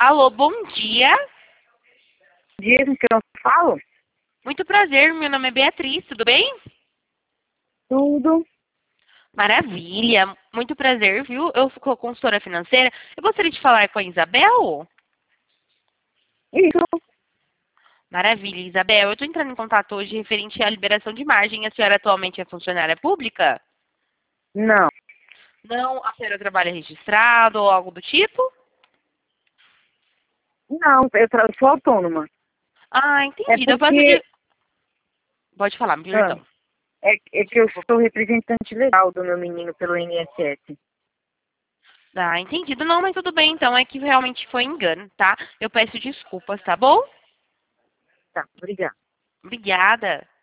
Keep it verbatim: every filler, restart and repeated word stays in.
Alô, bom dia. Dia com que eu falo? Muito prazer, meu nome é Beatriz, tudo bem? Tudo. Maravilha, muito prazer, viu? Eu sou consultora financeira. Eu gostaria de falar com a Isabel. Isso. Maravilha, Isabel. Eu estou entrando em contato hoje referente à liberação de margem. A senhora atualmente é funcionária pública? Não. Não, a senhora trabalha registrado ou algo do tipo? Não, eu, tra- eu sou autônoma. Ah, É entendido. Eu peço porque de... Pode falar, me ah, perdão. é, é que eu sou representante legal do meu menino pelo I N S S. Ah, entendido. Não, mas tudo bem, então. É que realmente foi engano, tá? Eu peço desculpas, tá bom? Tá, obrigada. Obrigada.